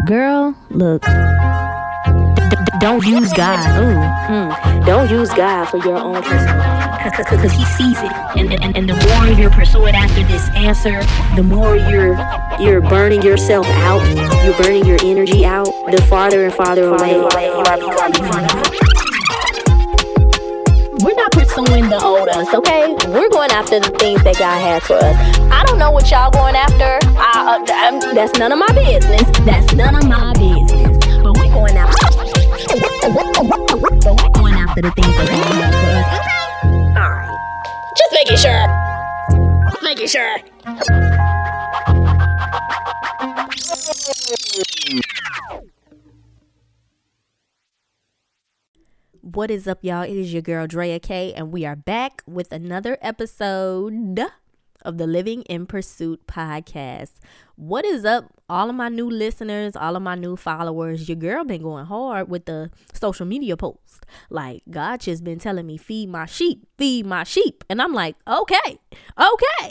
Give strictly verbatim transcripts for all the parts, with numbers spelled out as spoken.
Girl, look. Don't use God. Ooh, mm. Don't use God for your own personal, because He sees it, and, and and the more you're pursuing after this answer, the more you're you're burning yourself out. You're burning your energy out. The farther and farther away you are becoming. We're not pursuing the old us, okay? We're going after the things that God has for us. I don't know what y'all going after. I, uh, that's none of my business. That's none of my business. But we're going after. So we're going after the things that God has for us. Okay? Alright. Just making sure. Just making sure. What is up, y'all? It is your girl, Drea K, and we are back with another episode of the Living in Pursuit podcast. What is up, all of my new listeners, all of my new followers? Your girl been going hard with the social media posts. Like, God just been telling me, feed my sheep, feed my sheep. And I'm like, okay, okay.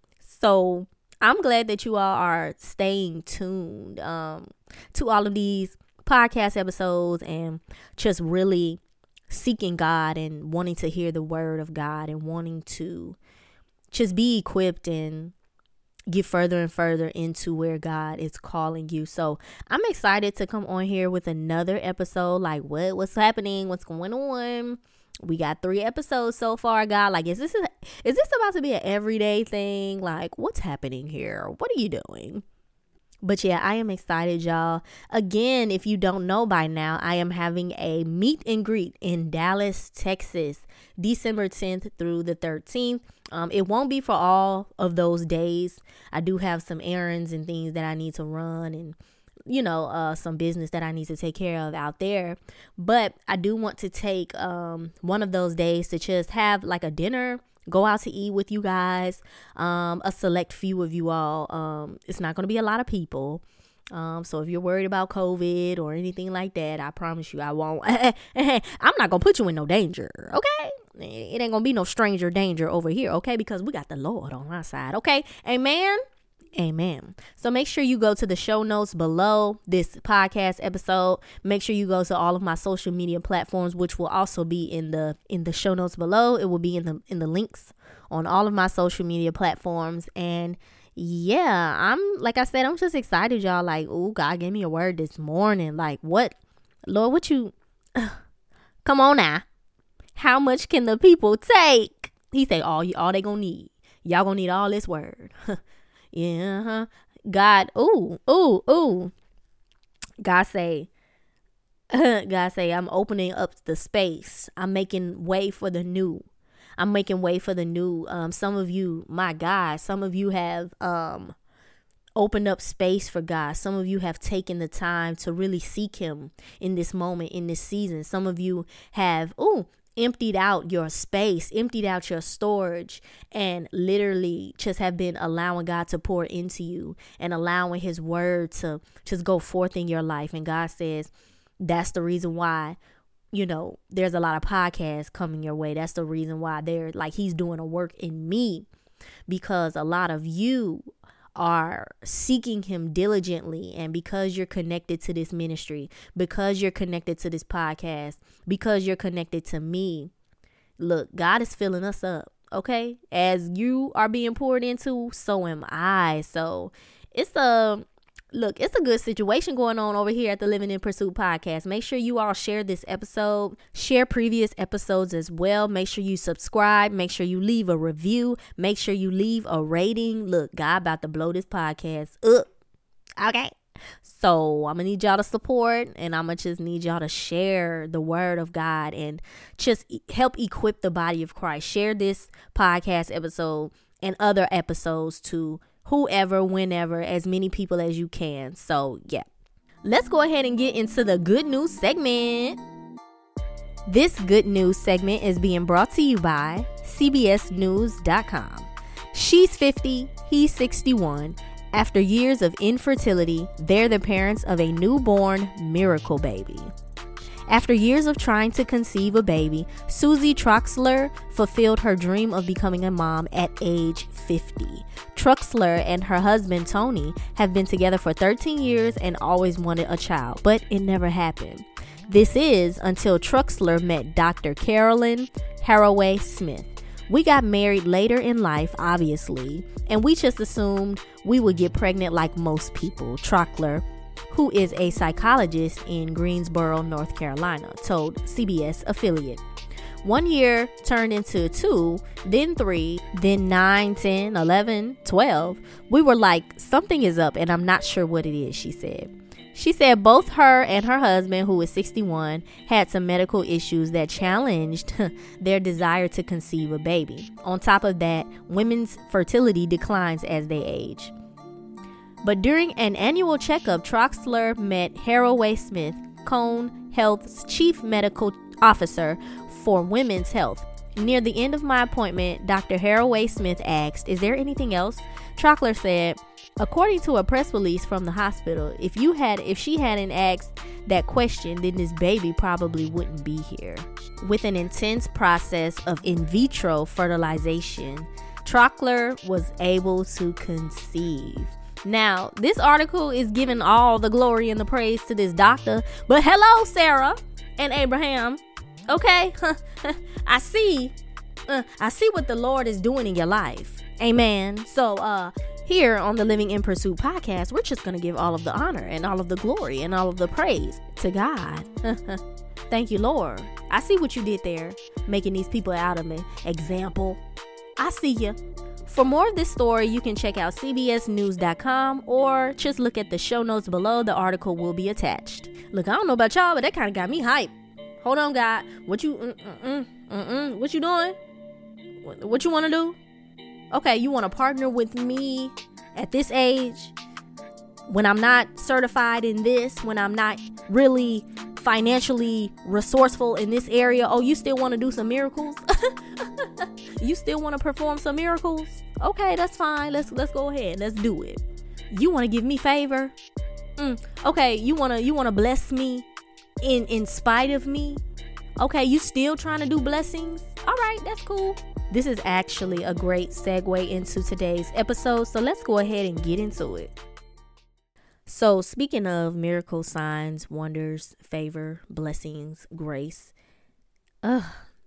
So I'm glad that you all are staying tuned um, to all of these podcast episodes and just really seeking God and wanting to hear the word of God and wanting to just be equipped and get further and further into where God is calling you. So I'm excited to come on here with another episode. Like, what what's happening? What's going on? We got three episodes so far, God. Like, is this a, is this about to be an everyday thing? Like, what's happening here? What are you doing? But yeah, I am excited, y'all. Again, if you don't know by now, I am having a meet and greet in Dallas, Texas, December tenth through the thirteenth. Um, it won't be for all of those days. I do have some errands and things that I need to run and, you know, uh, some business that I need to take care of out there. But I do want to take um, one of those days to just have like a dinner, go out to eat with you guys, um, a select few of you all. Um, it's not going to be a lot of people. Um, so if you're worried about COVID or anything like that, I promise you I won't. I'm not going to put you in no danger, okay? It ain't going to be no stranger danger over here, okay? Because we got the Lord on our side, okay? Amen? Amen. So make sure you go to the show notes below this podcast episode. Make sure you go to all of my social media platforms, which will also be in the in the show notes below. It will be in the in the links on all of my social media platforms. And yeah, I'm like I said, I'm just excited, y'all. Like, oh, God gave me a word this morning. Like, what, Lord? What you? Come on now. How much can the people take? He say, all you all they gonna need. Y'all gonna need all this word. Yeah, huh? God, ooh, ooh, ooh. God say, God say, I'm opening up the space. I'm making way for the new. I'm making way for the new. Um, some of you, my God, some of you have um opened up space for God. Some of you have taken the time to really seek Him in this moment, in this season. Some of you have, ooh, emptied out your space, emptied out your storage, and literally just have been allowing God to pour into you and allowing His word to just go forth in your life. And God says that's the reason why, you know, there's a lot of podcasts coming your way. That's the reason why they're like, He's doing a work in me, because a lot of you are seeking Him diligently. And because you're connected to this ministry, because you're connected to this podcast, because you're connected to me, look, God is filling us up. Okay. As you are being poured into, so am I. So it's a look, it's a good situation going on over here at the Living in Pursuit podcast. Make sure you all share this episode, share previous episodes as well. Make sure you subscribe. Make sure you leave a review. Make sure you leave a rating. Look, God about to blow this podcast up. Okay. So I'm going to need y'all to support, and I'm going to just need y'all to share the word of God and just e- help equip the body of Christ. Share this podcast episode and other episodes to whoever, whenever, as many people as you can. So yeah, let's go ahead and get into the good news segment. This good news segment is being brought to you by C B S News dot com. She's fifty, he's sixty-one. After years of infertility, they're the parents of a newborn miracle baby. After years of trying to conceive a baby, Susie Troxler fulfilled her dream of becoming a mom at age fifty. Troxler and her husband Tony have been together for thirteen years and always wanted a child, but it never happened. This is until Troxler met Doctor Carolyn Haraway Smith. We got married later in life, obviously, and we just assumed we would get pregnant like most people, Troxler, who is a psychologist in Greensboro, North Carolina, told C B S affiliate. One year turned into two, then three, then nine, ten, eleven, twelve. We were like, something is up and I'm not sure what it is, she said. She said both her and her husband, who is sixty-one, had some medical issues that challenged their desire to conceive a baby. On top of that, women's fertility declines as they age. But during an annual checkup, Troxler met Haraway Smith, Cone Health's chief medical officer for women's health. Near the end of my appointment, Doctor Haraway Smith asked, "Is there anything else?" Troxler said, according to a press release from the hospital, if you had, if she hadn't asked that question, then this baby probably wouldn't be here. With an intense process of in vitro fertilization, Troxler was able to conceive. Now, this article is giving all the glory and the praise to this doctor, but hello, Sarah and Abraham. Okay, I see, uh, I see what the Lord is doing in your life. Amen. So, uh, here on the Living in Pursuit podcast, we're just going to give all of the honor and all of the glory and all of the praise to God. Thank you, Lord. I see what you did there, making these people out of me. Example. I see you. For more of this story, you can check out C B S news dot com or just look at the show notes below. The article will be attached. Look, I don't know about y'all, but that kind of got me hyped. Hold on, God. What you, mm, mm, mm, mm, mm, what you doing? What, what you want to do? Okay, you want to partner with me at this age when I'm not certified in this, when I'm not really financially resourceful in this area. Oh, you still want to do some miracles? You still want to perform some miracles? Okay, that's fine. Let's let's go ahead. Let's do it. You want to give me favor? Mm, okay, you want to you want to bless me in in spite of me? Okay, you still trying to do blessings? All right, that's cool. This is actually a great segue into today's episode, so let's go ahead and get into it. So, speaking of miracles, signs, wonders, favor, blessings, grace, uh,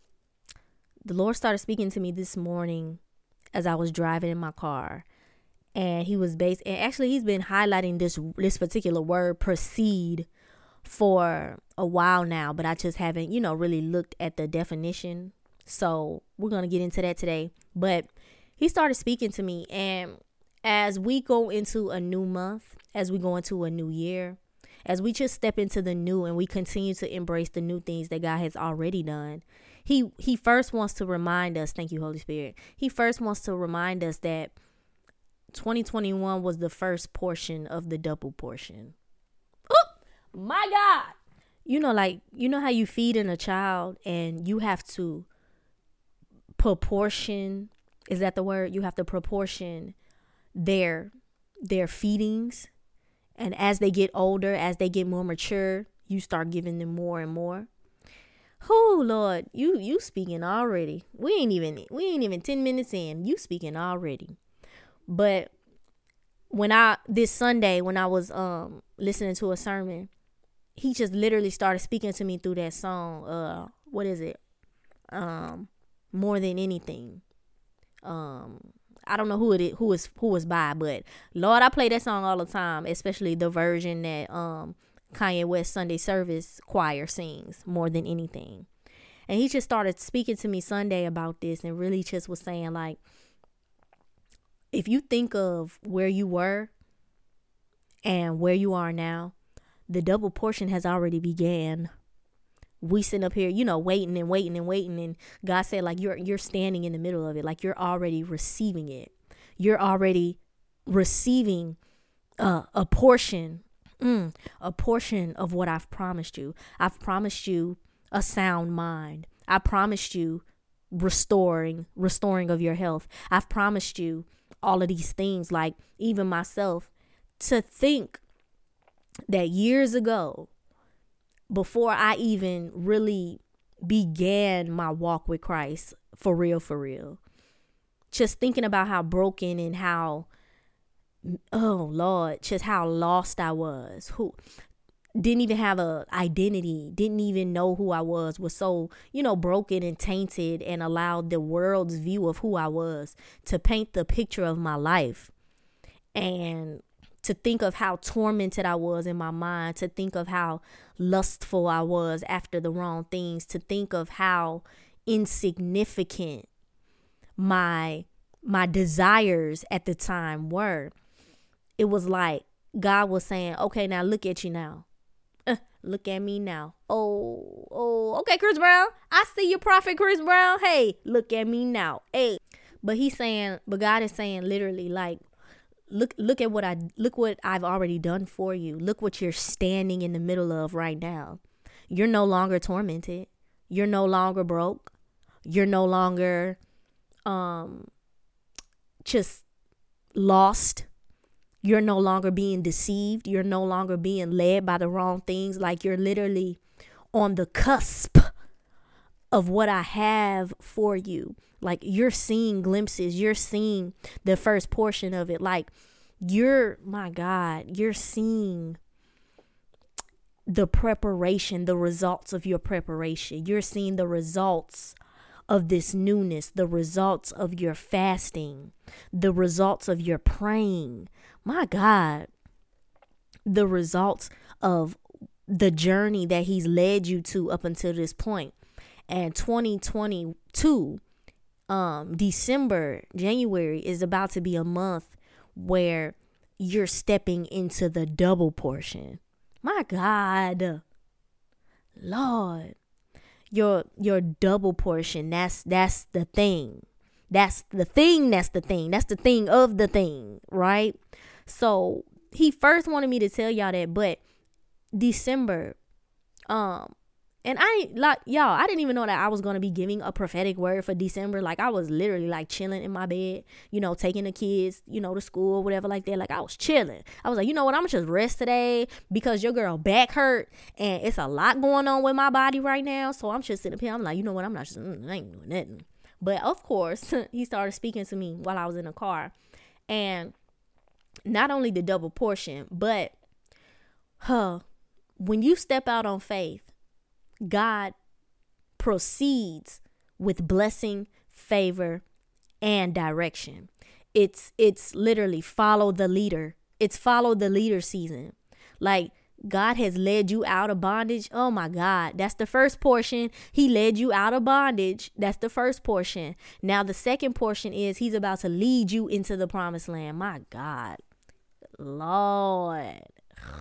the Lord started speaking to me this morning as I was driving in my car, and he was based, and actually he's been highlighting this this particular word, proceed, for a while now, but I just haven't, you know, really looked at the definition. So we're going to get into that today. But he started speaking to me. And as we go into a new month, as we go into a new year, as we just step into the new and we continue to embrace the new things that God has already done, he, he first wants to remind us, thank you, Holy Spirit. He first wants to remind us that twenty twenty-one was the first portion of the double portion. Oh, my God. You know, like, you know how you feed in a child and you have to proportion, is that the word? You have to proportion their their feedings, and as they get older, as they get more mature, you start giving them more and more. Oh Lord, you you speaking already. We ain't even we ain't even ten minutes in. You speaking already. But when I this Sunday when I was um listening to a sermon, he just literally started speaking to me through that song. Uh, what is it? Um. More Than Anything. Um, I don't know who it is, who is who is by, but Lord, I play that song all the time, especially the version that um Kanye West Sunday Service Choir sings, More Than Anything. And he just started speaking to me Sunday about this and really just was saying, like, if you think of where you were and where you are now, the double portion has already began. We sit up here, you know, waiting and waiting and waiting. And God said, like, you're you're standing in the middle of it. Like, you're already receiving it. You're already receiving uh, a portion, mm, a portion of what I've promised you. I've promised you a sound mind. I promised you restoring, restoring of your health. I've promised you all of these things. Like, even myself, to think that years ago, before I even really began my walk with Christ for real, for real. Just thinking about how broken and how, oh Lord, just how lost I was. Who didn't even have a identity, didn't even know who I was, was so, you know, broken and tainted, and allowed the world's view of who I was to paint the picture of my life. And to think of how tormented I was in my mind, to think of how lustful I was after the wrong things, to think of how insignificant my my desires at the time were. It was like God was saying, okay, now look at you now. Uh, look at me now. Oh, oh, okay, Chris Brown. I see you, Prophet Chris Brown. Hey, look at me now. Hey. But he's saying, but God is saying literally, like, Look, look at what I, look what I've already done for you. Look what you're standing in the middle of right now. You're no longer tormented. You're no longer broke. You're no longer, um, just lost. You're no longer being deceived. You're no longer being led by the wrong things. Like, you're literally on the cusp of what I have for you. Like, you're seeing glimpses. You're seeing the first portion of it. Like, you're, my God, you're seeing the preparation, the results of your preparation. You're seeing the results of this newness, the results of your fasting, the results of your praying. My God, the results of the journey that he's led you to up until this point. And twenty twenty-two, um, December, January is about to be a month where you're stepping into the double portion. My God, Lord, your your double portion. That's that's the thing. That's the thing. That's the thing. That's the thing of the thing, right? So he first wanted me to tell y'all that, but December, um. And I like y'all, I didn't even know that I was going to be giving a prophetic word for December. Like, I was literally like chilling in my bed, you know, taking the kids, you know, to school or whatever like that. Like, I was chilling. I was like, you know what? I'm going to just rest today because your girl back hurt and it's a lot going on with my body right now. So I'm just sitting up here. I'm like, you know what? I'm not just, mm, I ain't doing nothing. But of course, he started speaking to me while I was in the car. And not only the double portion, but huh, when you step out on faith, God proceeds with blessing, favor, and direction. It's it's literally follow the leader. It's follow the leader season. Like, God has led you out of bondage. Oh my God. That's the first portion. He led you out of bondage. That's the first portion. Now the second portion is he's about to lead you into the promised land. My God. Lord.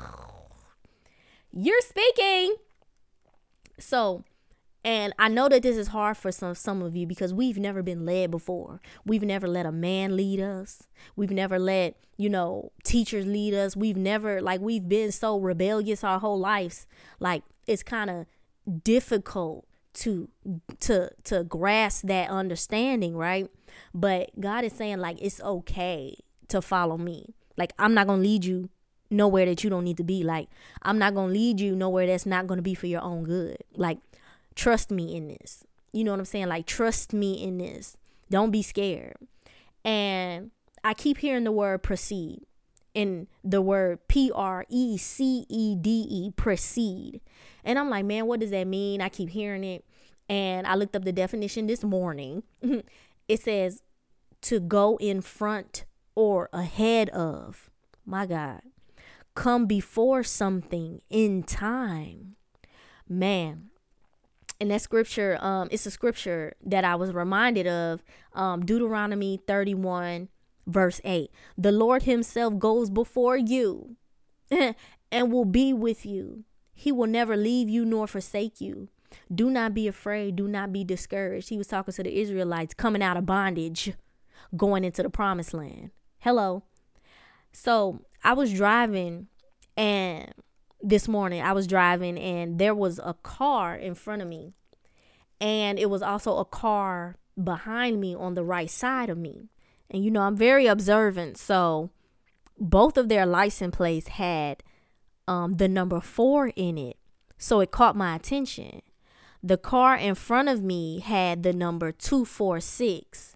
You're speaking. So, and I know that this is hard for some, some of you because we've never been led before. We've never let a man lead us. We've never let, you know, teachers lead us. We've never, like, we've been so rebellious our whole lives. Like, it's kind of difficult to, to, to grasp that understanding, right? But God is saying, like, it's okay to follow me. Like, I'm not going to lead you nowhere that you don't need to be. Like, I'm not going to lead you nowhere that's not going to be for your own good. Like, trust me in this. You know what I'm saying? Like, trust me in this. Don't be scared. And I keep hearing the word proceed, and the word P R E C E D E, proceed. And I'm like, man, what does that mean? I keep hearing it. And I looked up the definition this morning. It says to go in front or ahead of. My God. Come before something in time. Man. And that scripture, um, it's a scripture that I was reminded of, um, Deuteronomy thirty-one, verse eight. The Lord himself goes before you and will be with you. He will never leave you nor forsake you. Do not be afraid. Do not be discouraged. He was talking to the Israelites coming out of bondage, going into the promised land. Hello. So I was driving, and this morning I was driving and there was a car in front of me, and it was also a car behind me on the right side of me. And, you know, I'm very observant. So both of their license plates had um, the number four in it. So it caught my attention. The car in front of me had the number two four six.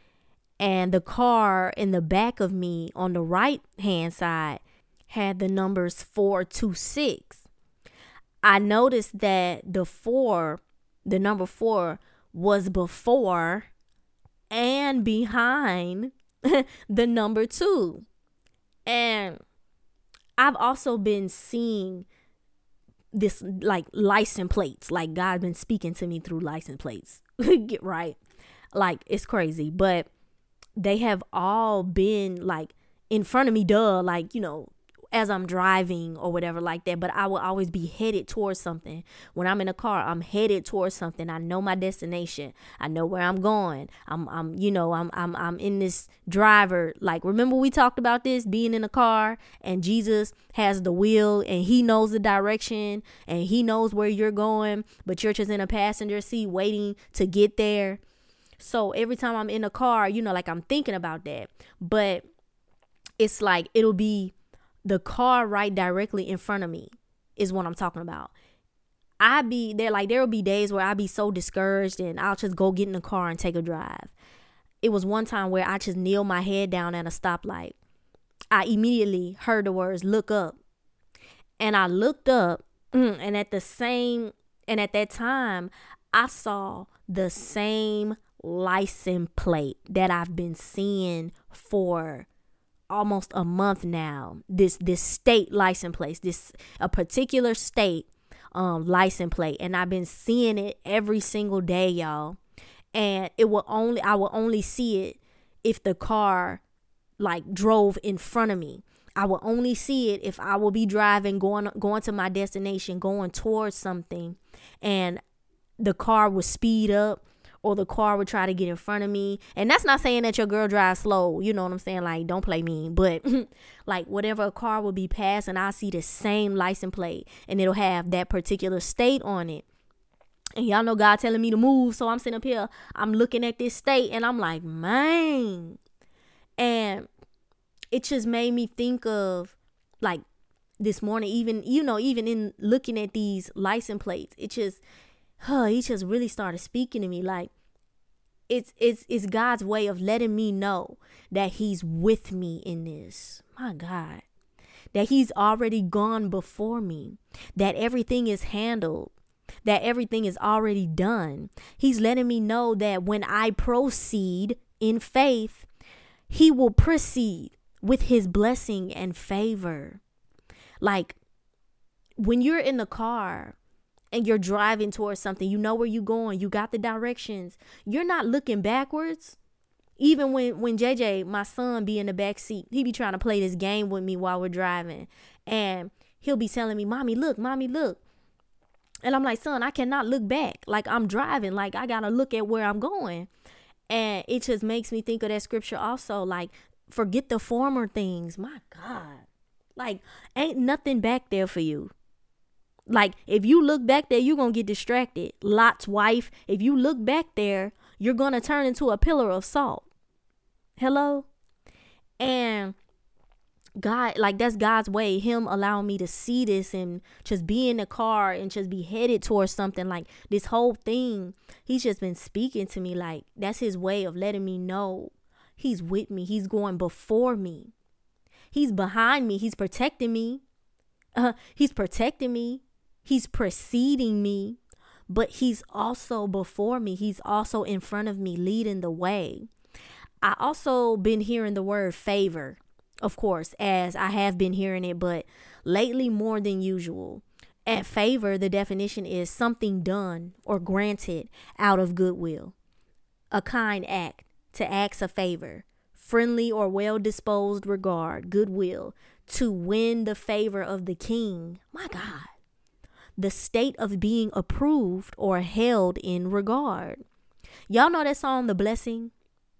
And the car in the back of me on the right hand side had the numbers four two six. I noticed that the four, the number four, was before and behind the number two. And I've also been seeing this like license plates, like God been speaking to me through license plates. Get right. Like it's crazy, but they have all been like in front of me, duh, like, you know, as I'm driving or whatever like that. But I will always be headed towards something. When I'm in a car, I'm headed towards something. I know my destination. I know where I'm going. I'm, I'm, you know, I'm, I'm, I'm in this driver. Like, remember we talked about this, being in a car and Jesus has the wheel and he knows the direction and he knows where you're going, but you're just in a passenger seat waiting to get there. So every time I'm in a car, you know, like I'm thinking about that, but it's like, it'll be the car right directly in front of me is what I'm talking about. I be there, like there will be days where I be so discouraged and I'll just go get in the car and take a drive. It was one time where I just kneeled my head down at a stoplight. I immediately heard the words, look up. And I looked up and at the same, and at that time, I saw the same license plate that I've been seeing for almost a month now. This this state license plate, this a particular state um license plate, and I've been seeing it every single day, y'all. And it will only I will only see it if the car like drove in front of me. I will only see it if I will be driving, going going to my destination, going towards something, and the car will speed up or the car would try to get in front of me. And that's not saying that your girl drives slow. You know what I'm saying? Like, don't play mean. But like whatever a car will be passing, I'll see the same license plate and it'll have that particular state on it. And y'all know God telling me to move. So I'm sitting up here, I'm looking at this state and I'm like, man. And it just made me think of like this morning, even, you know, even in looking at these license plates, it just, huh, he just really started speaking to me. Like it's, it's, it's God's way of letting me know that he's with me in this. My God, that he's already gone before me, that everything is handled, that everything is already done. He's letting me know that when I proceed in faith, he will proceed with his blessing and favor. Like when you're in the car and you're driving towards something, you know where you're going, you got the directions, you're not looking backwards. Even when, when J J, my son, be in the back seat, he be trying to play this game with me while we're driving. And he'll be telling me, mommy, look, mommy, look. And I'm like, son, I cannot look back. Like I'm driving, like I got to look at where I'm going. And it just makes me think of that scripture also, like, forget the former things. My God, like ain't nothing back there for you. Like if you look back there, you're going to get distracted. Lot's wife, if you look back there, you're going to turn into a pillar of salt. Hello? And God, like that's God's way, him allowing me to see this and just be in the car and just be headed towards something. Like this whole thing, he's just been speaking to me. Like that's his way of letting me know he's with me. He's going before me. He's behind me. He's protecting me. Uh, he's protecting me. He's preceding me, but he's also before me. He's also in front of me, leading the way. I also been hearing the word favor, of course, as I have been hearing it, but lately more than usual. At favor, the definition is something done or granted out of goodwill, a kind act, to ask a favor, friendly or well-disposed regard, goodwill, to win the favor of the king. My God. The state of being approved or held in regard. Y'all know that song, The Blessing?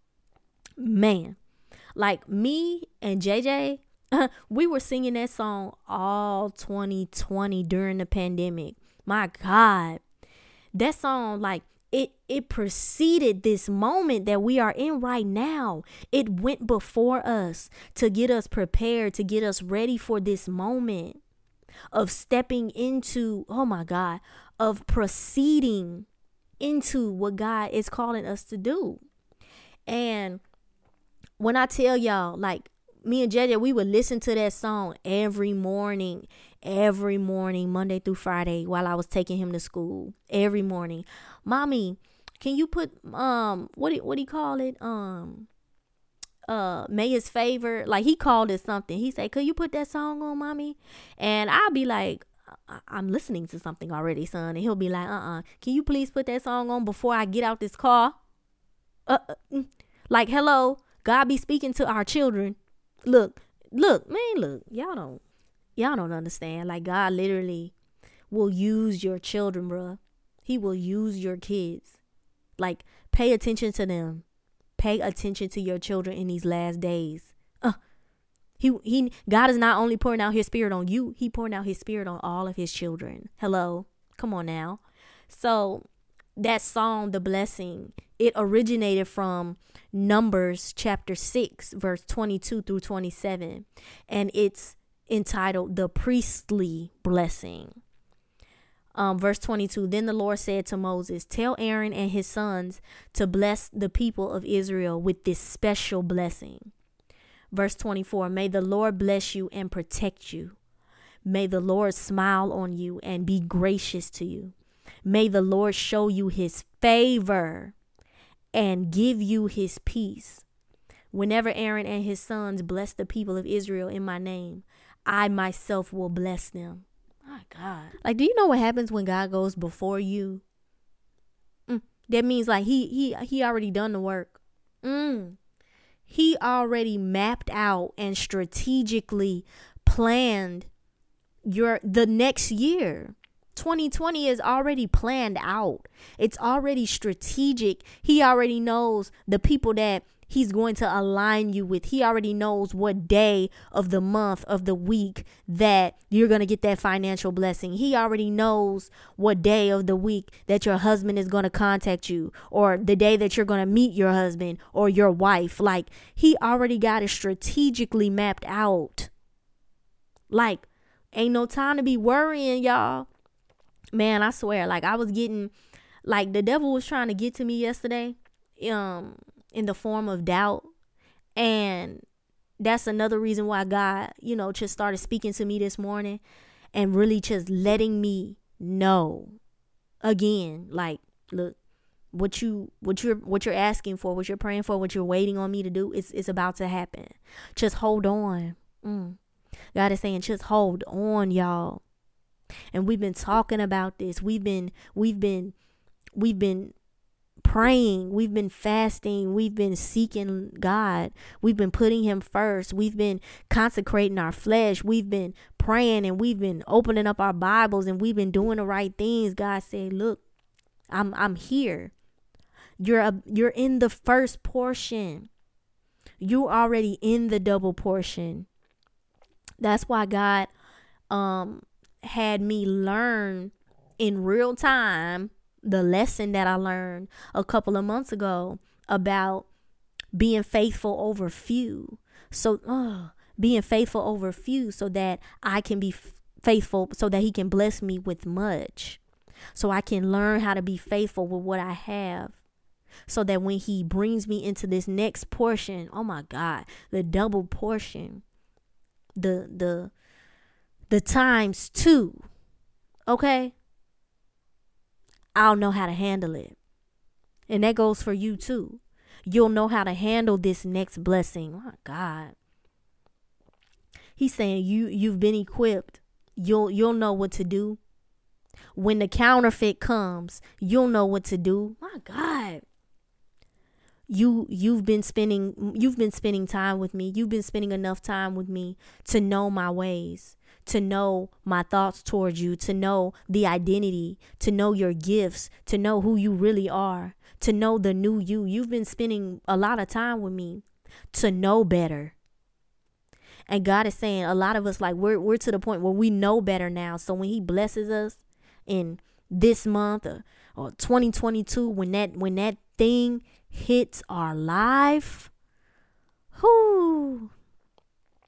Man, like me and J J, uh, we were singing that song all twenty twenty during the pandemic. My God, that song, like it, it preceded this moment that we are in right now. It went before us to get us prepared, to get us ready for this moment. of stepping into, oh my God, of proceeding into what God is calling us to do. And when I tell y'all, like me and J J, we would listen to that song every morning, every morning, Monday through Friday, while I was taking him to school. Every morning, Mommy, can you put um what do, what do you call it um uh May His Favor? Like he called it something. He said, could you put that song on, Mommy? And I'll be like, I- I'm listening to something already, son. And he'll be like, uh-uh, can you please put that song on before I get out this car? Uh, uh mm. Like, hello, God be speaking to our children. Look, look, man, look, y'all don't, y'all don't understand. Like God literally will use your children, bruh. He will use your kids. Like, pay attention to them. Pay attention to your children in these last days. Uh, he, he, God is not only pouring out his spirit on you, he pouring out his spirit on all of his children. Hello, come on now. So that song, The Blessing, it originated from Numbers chapter six, verse twenty-two through twenty-seven. And it's entitled The Priestly Blessing. Um, verse twenty-two, then the Lord said to Moses, tell Aaron and his sons to bless the people of Israel with this special blessing. Verse twenty-four, may the Lord bless you and protect you. May the Lord smile on you and be gracious to you. May the Lord show you his favor and give you his peace. Whenever Aaron and his sons bless the people of Israel in my name, I myself will bless them. My God. Like, do you know what happens when God goes before you? Mm, that means like he he he already done the work. Mm. He already mapped out and strategically planned your the next year. twenty twenty is already planned out. It's already strategic. He already knows the people that he's going to align you with. He already knows what day of the month, of the week that you're going to get that financial blessing. He already knows what day of the week that your husband is going to contact you, or the day that you're going to meet your husband or your wife. Like, he already got it strategically mapped out. Like, ain't no time to be worrying, y'all. Man, I swear, like I was getting, like the devil was trying to get to me yesterday, um, in the form of doubt. And that's another reason why God, you know, just started speaking to me this morning and really just letting me know again, like, look, what you, what you're, what you're asking for, what you're praying for, what you're waiting on me to do, it's, it's about to happen. Just hold on. Mm. God is saying, just hold on, y'all. And we've been talking about this. We've been, we've been, we've been praying. We've been fasting. We've been seeking God. We've been putting him first. We've been consecrating our flesh. We've been praying and we've been opening up our Bibles and we've been doing the right things. God said, look, I'm, I'm here. You're, a, you're in the first portion. You're already in the double portion. That's why God, um, had me learn in real time the lesson that I learned a couple of months ago about being faithful over few. So uh, being faithful over few so that I can be f- faithful, so that he can bless me with much. So I can learn how to be faithful with what I have. So that when he brings me into this next portion, oh my God, the double portion, the, the, the times two, okay, I'll know how to handle it. And that goes for you too. You'll know how to handle this next blessing. Oh my God. He's saying you, you've been equipped. You'll, you'll know what to do. When the counterfeit comes, you'll know what to do. My God. You, you've been spending, you've been spending time with me. You've been spending enough time with me to know my ways, to know my thoughts towards you, to know the identity, to know your gifts, to know who you really are, to know the new you. You've been spending a lot of time with me to know better. And God is saying, a lot of us, like, we're, we're to the point where we know better now. So when he blesses us in this month or, or twenty twenty-two, when that, when that thing hits our life, whoo,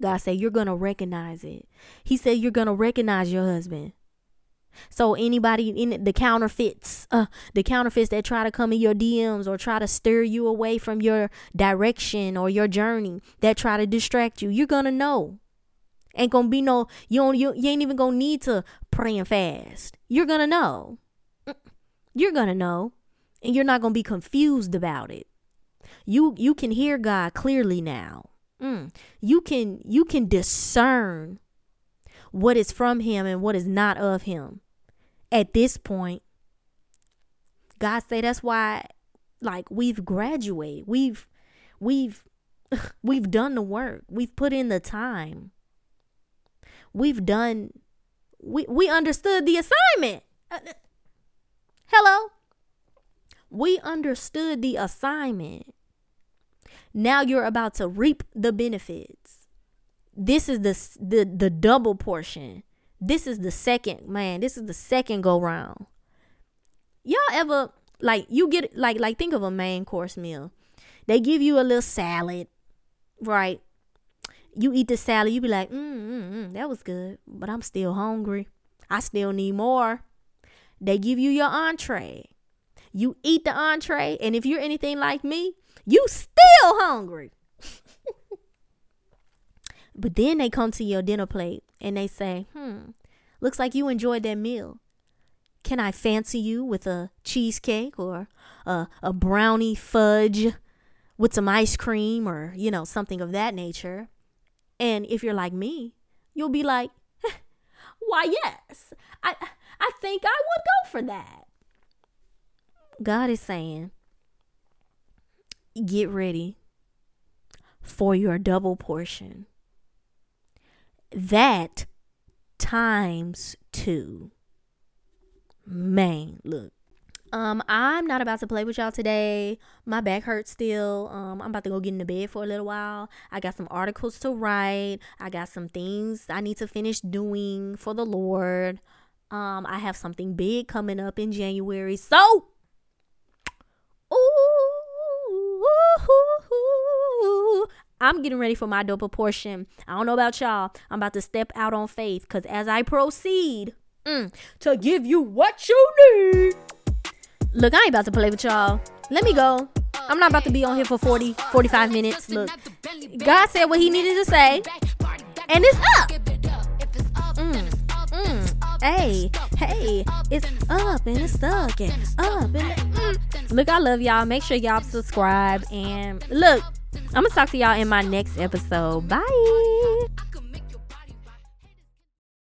God said you're going to recognize it. He said you're going to recognize your husband. So anybody in the counterfeits, uh, the counterfeits that try to come in your D Ms or try to stir you away from your direction or your journey, that try to distract you, you're going to know. Ain't going to be no, you, don't, you, you ain't even going to need to pray and fast. You're going to know. You're going to know. And you're not going to be confused about it. You you can hear God clearly now. Mm. You can you can discern what is from him and what is not of him. At this point, God say that's why, like, we've graduated. We've we've we've done the work. We've put in the time. We've done we we understood the assignment. Uh, hello? We understood the assignment. Now you're about to reap the benefits. This is the the the double portion. This is the second, man, this is the second go round. Y'all ever, like, you get, like, like think of a main course meal. They give you a little salad, right? You eat the salad, you be like, mm, mm, mm, that was good, but I'm still hungry. I still need more. They give you your entree. You eat the entree, and if you're anything like me, you still hungry. But then they come to your dinner plate and they say, hmm, looks like you enjoyed that meal. Can I fancy you with a cheesecake or a, a brownie fudge with some ice cream or, you know, something of that nature? And if you're like me, you'll be like, why, yes, I, I think I would go for that. God is saying, get ready for your double portion. That times two. Man, look. Um, I'm not about to play with y'all today. My back hurts still. Um, I'm about to go get into bed for a little while. I got some articles to write. I got some things I need to finish doing for the Lord. Um, I have something big coming up in January. So, ooh, ooh, ooh, ooh. I'm getting ready for my double portion. I don't know about y'all. I'm about to step out on faith because as I proceed mm, to give you what you need. Look, I ain't about to play with y'all. Let me go. I'm not about to be on here for forty, forty-five minutes. Look, God said what he needed to say. And it's up. Mm, mm, hey, hey, it's up and it's stuck and up and mm. Look, I love y'all. Make sure y'all subscribe. And look, I'm going to talk to y'all in my next episode. Bye.